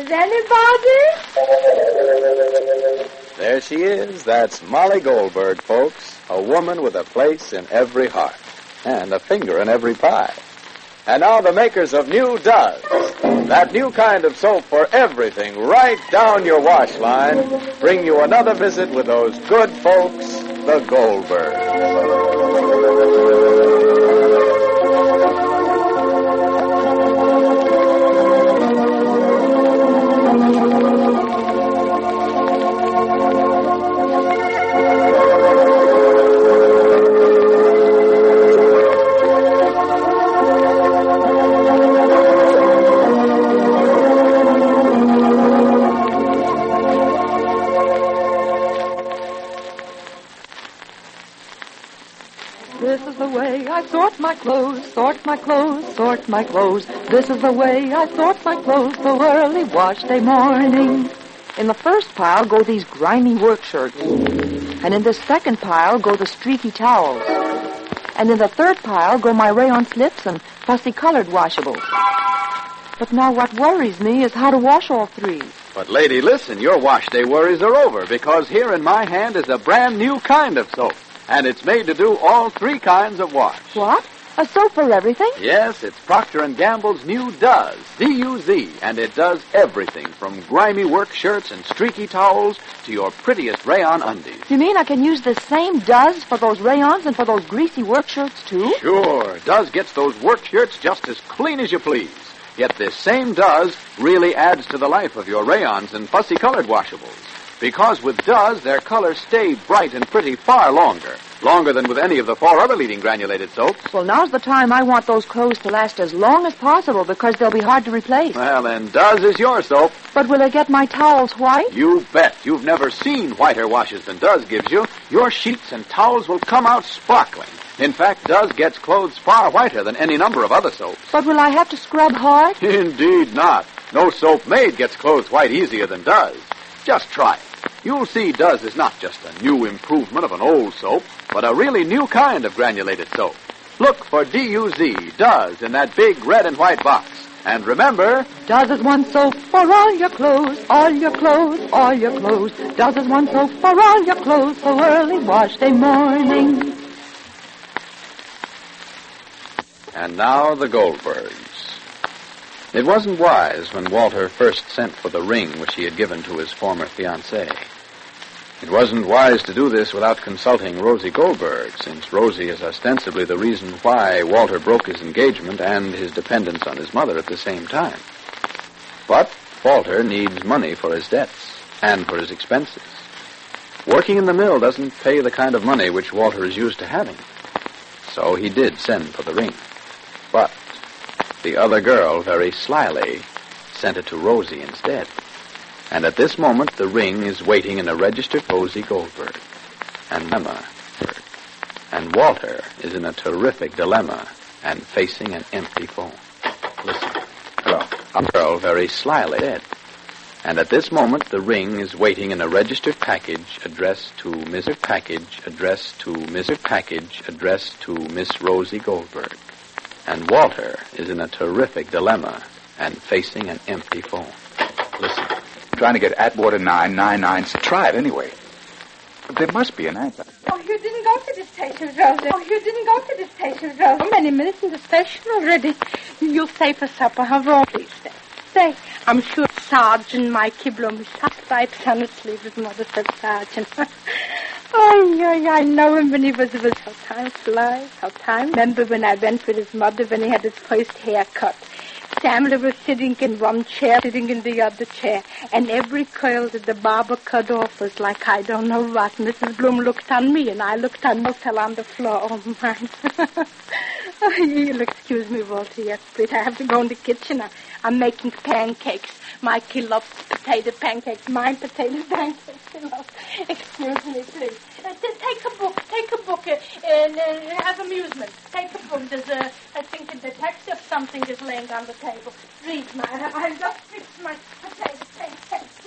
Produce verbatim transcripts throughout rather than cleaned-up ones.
Is anybody? There she is. That's Molly Goldberg, folks. A woman with a place in every heart. And a finger in every pie. And now the makers of New Does. That new kind of soap for everything right down your wash line. Bring you another visit with those good folks, the Goldbergs. This is the way I sort my clothes, sort my clothes, sort my clothes. This is the way I sort my clothes so early wash day morning. In the first pile go these grimy work shirts. And in the second pile go the streaky towels. And in the third pile go my rayon slips and fussy-colored washables. But now what worries me is how to wash all three. But, lady, listen, your wash day worries are over, because here in my hand is a brand new kind of soap. And it's made to do all three kinds of wash. What? A soap for everything? Yes, it's Procter and Gamble's new Does, D U Z, and it does everything from grimy work shirts and streaky towels to your prettiest rayon undies. You mean I can use the same Does for those rayons and for those greasy work shirts, too? Sure. Does gets those work shirts just as clean as you please. Yet this same Does really adds to the life of your rayons and fussy-colored washables. Because with Does, their colors stay bright and pretty far longer. Longer than with any of the four other leading granulated soaps. Well, now's the time I want those clothes to last as long as possible because they'll be hard to replace. Well, then Does is your soap. But will I get my towels white? You bet. You've never seen whiter washes than Does gives you. Your sheets and towels will come out sparkling. In fact, Does gets clothes far whiter than any number of other soaps. But will I have to scrub hard? Indeed not. No soap made gets clothes white easier than Does. Just try it. You'll see Does is not just a new improvement of an old soap, but a really new kind of granulated soap. Look for D U Z, Does, in that big red and white box. And remember, Does is one soap for all your clothes, all your clothes, all your clothes. Does is one soap for all your clothes so early wash day morning. And now the Goldbergs. It wasn't wise when Walter first sent for the ring which he had given to his former fiancée. It wasn't wise to do this without consulting Rosie Goldberg, since Rosie is ostensibly the reason why Walter broke his engagement and his dependence on his mother at the same time. But Walter needs money for his debts and for his expenses. Working in the mill doesn't pay the kind of money which Walter is used to having. So he did send for the ring. But the other girl, very slyly, sent it to Rosie instead. And at this moment, the ring is waiting in a registered Rosie Goldberg. And Emma. And Walter is in a terrific dilemma and facing an empty phone. Listen. Hello. A girl, very slyly, dead. And at this moment, the ring is waiting in a registered package addressed to Mister Package, addressed to Mister Package, addressed to Miss Rosie Goldberg. And Walter is in a terrific dilemma and facing an empty phone. Listen. Trying to get Atwater nine nine nine. Try it anyway. There must be an answer. Oh, you didn't go to the station, Rosie. Oh, you didn't go to the station, Rosie. How many minutes in the station already? You'll stay for supper, huh, Rosie? Please stay. Stay. I'm sure Sergeant Mikey Bloom is five son asleep. His mother said Sergeant. Oh, yeah, yeah, I know him when he was with us. How time flies, how time. Remember when I went with his mother when he had his first haircut. Samuel was sitting in one chair, sitting in the other chair, and every curl that the barber cut off was like I don't know what. Missus Bloom looked on me, and I looked on Milk fell on the floor. Oh, mine. Oh, you'll excuse me, Walter. Yes, please. I have to go in the kitchen. I, I'm making pancakes. Mikey loves potato pancakes. Mine potato pancakes. He loves. Excuse me, please. Uh, take a book. Take a book uh, and uh, have amusement. Take a book. There's a, I think, a detective something is laying on the table. Read, my. I just fixed my potato pancakes.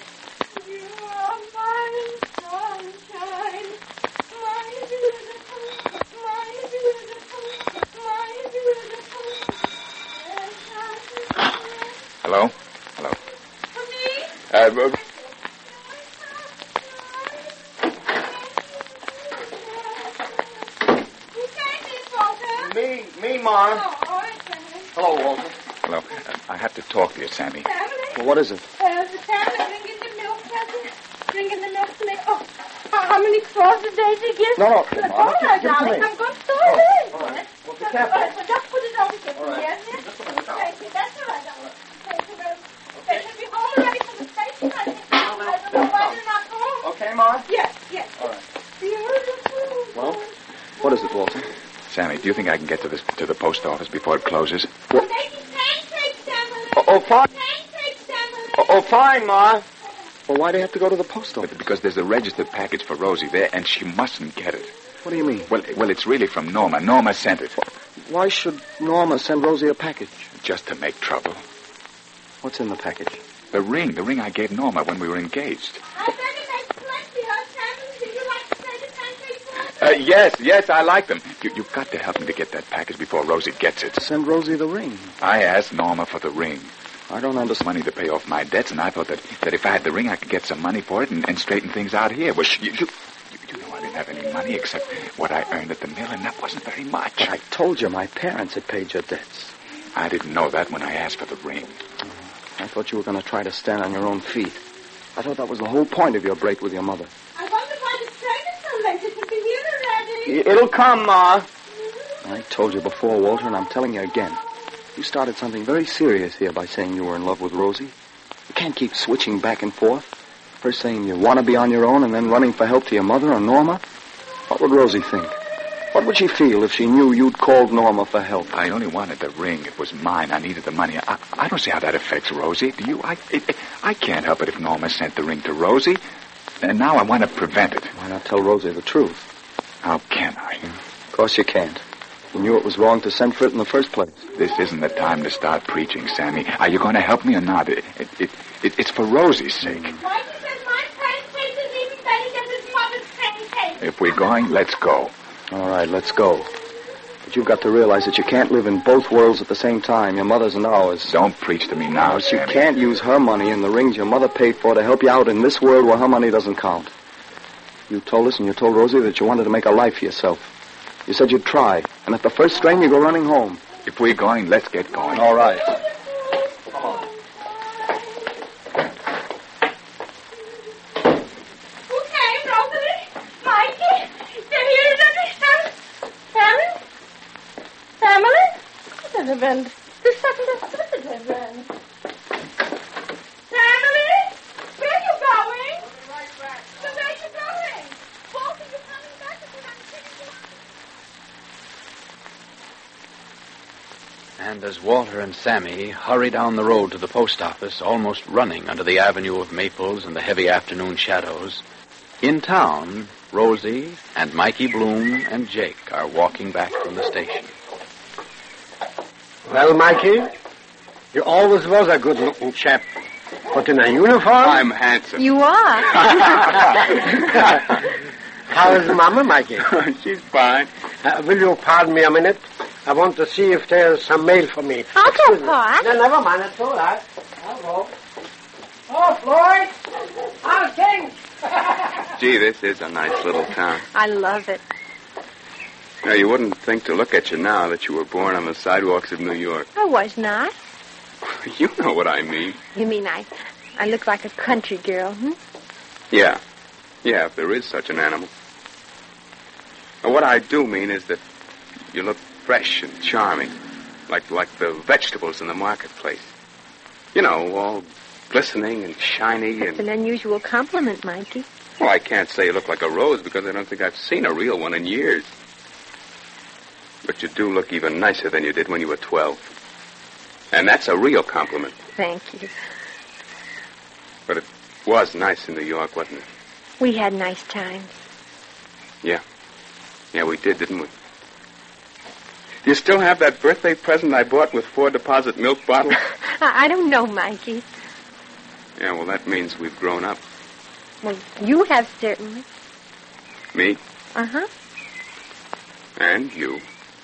You are my sunshine, my beautiful, my beautiful, my beautiful. Hello? Hello? morning, Ma. Oh, all right, Sammy. Hello, Walter. Hello. Uh, I have to talk to you, Sammy. Family? Well, what is it? Uh, the family drinking the milk, Cousin. Drinking the milk to me. Oh, how, how many straws a day do you give? No, no, It's Mama, all give- right, give it to darling. me. I'm going to throw it in. all right. Well, be Just- careful. all right, so just put it over here. All right. Yes, yes? Just a minute, darling. Thank you. That's all right, darling. Thank you very much. They should be home already from the station, I think. I don't know why they're not home. Okay, Ma? Yes, yes. All right. Beautiful. Well, what is it, Walter? Sammy, do you think I can get to this to the post office before it closes? Making pancakes, Emily. Oh, oh, fine. Pancakes, Emily. Oh, oh, fine, Ma. Well, why do you have to go to the post office? Because there's a registered package for Rosie there, and she mustn't get it. What do you mean? Well, well, it's really from Norma. Norma sent it. Why should Norma send Rosie a package? Just to make trouble. What's in the package? The ring. The ring I gave Norma when we were engaged. I bet it makes plenty, huh, Sam? Do you like to say the pancakes for us? Uh, yes, yes, I like them. You, you've got to help me to get that package before Rosie gets it. Send Rosie the ring. I asked Norma for the ring. I don't understand. Money to pay off my debts, and I thought that, that if I had the ring, I could get some money for it and, and straighten things out here. Well, you, you, you know I didn't have any money except what I earned at the mill, and that wasn't very much. I told you my parents had paid your debts. I didn't know that when I asked for the ring. I thought you were going to try to stand on your own feet. I thought that was the whole point of your break with your mother. I wonder why the train is so late. It could be here already. It'll come, Ma. I told you before, Walter, and I'm telling you again. You started something very serious here by saying you were in love with Rosie. You can't keep switching back and forth. First saying you want to be on your own and then running for help to your mother or Norma. What would Rosie think? What would she feel if she knew you'd called Norma for help? I only wanted the ring. It was mine. I needed the money. I, I don't see how that affects Rosie. Do you? I, it, it, I can't help it if Norma sent the ring to Rosie. And now I want to prevent it. Why not tell Rosie the truth? How can I? Of course you can't. You knew it was wrong to send for it in the first place. This isn't the time to start preaching, Sammy. Are you going to help me or not? It, it, it, it, it's for Rosie's sake. Mikey says my pancakes is even better than his mother's pancakes. If we're going, let's go. All right, let's go. But you've got to realize that you can't live in both worlds at the same time, your mother's and ours. Don't preach to me now, You Sammy. can't use her money and the rings your mother paid for to help you out in this world where her money doesn't count. You told us and you told Rosie that you wanted to make a life for yourself. You said you'd try, and at the first strain you go running home. If we're going, let's get going. All right. Who came, Rosalie? Mikey? Then here is everything. Family? Family? Det är väl... Du satte det det väl? Family? Where are you going? I'll be right back. So where are you going? Both of you coming back if you haven't finished your... And as Walter and Sammy hurry down the road to the post office, almost running under the avenue of maples and the heavy afternoon shadows, in town, Rosie and Mikey Bloom and Jake are walking back from the station. Well, Mikey, you always was a good-looking chap. But in a uniform... I'm handsome. You are. How is Mama, Mikey? She's fine. Uh, will you pardon me a minute? I want to see if there's some mail for me. I'll go, Pa. No, never mind. It's all right. I'll go. Oh, Floyd! How's things? Gee, this is a nice little town. I love it. Now, you wouldn't think to look at you now that you were born on the sidewalks of New York. I was not. You know what I mean. You mean I, I look like a country girl, hmm? Yeah. Yeah, if there is such an animal. Now, what I do mean is that you look fresh and charming, like like the vegetables in the marketplace. You know, all glistening and shiny It's and... an unusual compliment, Mikey. Well, I can't say you look like a rose because I don't think I've seen a real one in years. But you do look even nicer than you did when you were twelve. And that's a real compliment. Thank you. But it was nice in New York, wasn't it? We had nice times. Yeah. Yeah, we did, didn't we? Do you still have that birthday present I bought with four deposit milk bottles? I, I don't know, Mikey. Yeah, well, that means we've grown up. Well, you have certainly. Me Uh-huh. and you.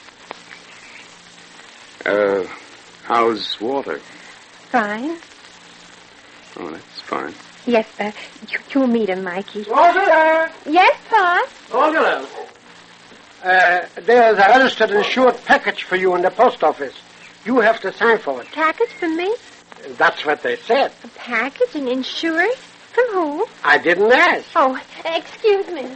Uh, how's Walter? Fine. Oh, that's fine. Yes, uh, you, you'll meet him, Mikey. Rosalie! Yes, Pa? Rosalie! Uh, there's a registered insured package for you in the post office. You have to sign for it. Package for me? That's what they said. A package and insurance? From who? I didn't ask. Oh, excuse me.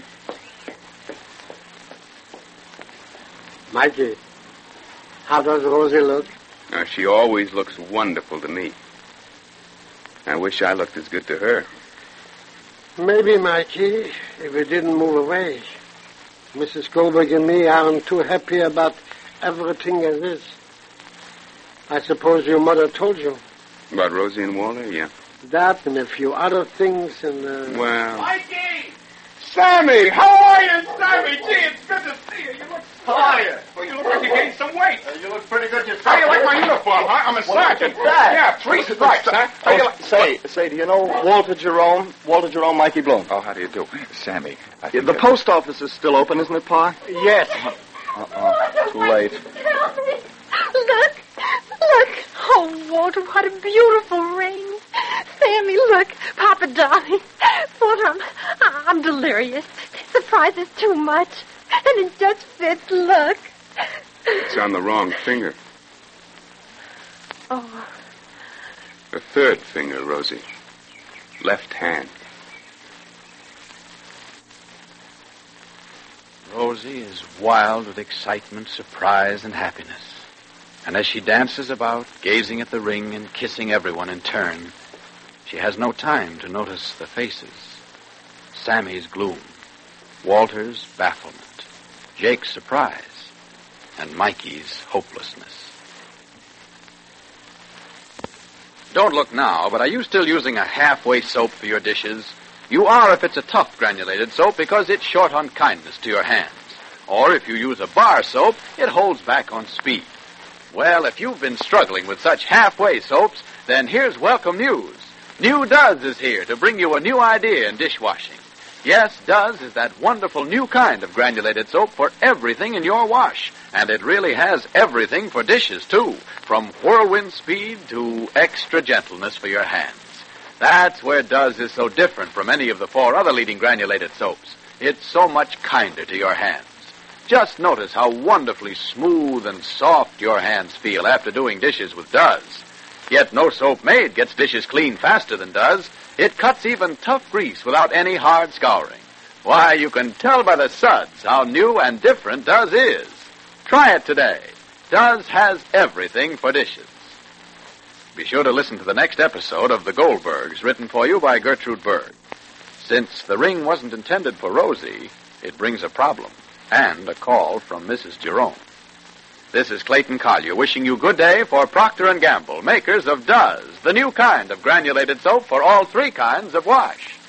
Mikey, how does Rosie look? Now, she always looks wonderful to me. I wish I looked as good to her. Maybe, Mikey, if we didn't move away. Missus Goldberg and me aren't too happy about everything as is. I suppose your mother told you. About Rosie and Walter, yeah. That and a few other things and, uh... Well... Mikey! Sammy! How are you, Sammy? Gee, it's good to see you. You look... How are you? Well, you look like you gained some weight. Uh, you look pretty good yourself. How do you like my uniform, huh? I'm a Well, sergeant. look at that. Yeah, three stripes, huh? How do you Oh, like... say, say, do you know Walter Jerome? Walter Jerome, Mikey Bloom. Oh, how do you do? Sammy. I Yeah, think the that- post office is still open, isn't it, Pa? Yes. Uh-oh, too late. Help me. Look. Look. Oh, Walter, what a beautiful ring. Sammy, look. Papa, darling. Walter, I'm, I'm delirious. The price is too much. And it just fits. Look. It's on the wrong finger. Oh. The third finger, Rosie. Left hand. Rosie is wild with excitement, surprise, and happiness. And as she dances about, gazing at the ring and kissing everyone in turn, she has no time to notice the faces. Sammy's gloom, Walter's bafflement, Jake's surprise, and Mikey's hopelessness. Don't look now, but are you still using a halfway soap for your dishes? You are if it's a tough granulated soap because it's short on kindness to your hands. Or if you use a bar soap, it holds back on speed. Well, if you've been struggling with such halfway soaps, then here's welcome news. New Duz is here to bring you a new idea in dishwashing. Yes, Duz is that wonderful new kind of granulated soap for everything in your wash. And it really has everything for dishes, too, from whirlwind speed to extra gentleness for your hands. That's where Duz is so different from any of the four other leading granulated soaps. It's so much kinder to your hands. Just notice how wonderfully smooth and soft your hands feel after doing dishes with Duz. Yet no soap made gets dishes clean faster than Duz. It cuts even tough grease without any hard scouring. Why, you can tell by the suds how new and different Duz is. Try it today. Duz has everything for dishes. Be sure to listen to the next episode of The Goldbergs, written for you by Gertrude Berg. Since the ring wasn't intended for Rosie, it brings a problem and a call from Missus Jerome. This is Clayton Collier wishing you good day for Procter and Gamble, makers of Duz, the new kind of granulated soap for all three kinds of wash.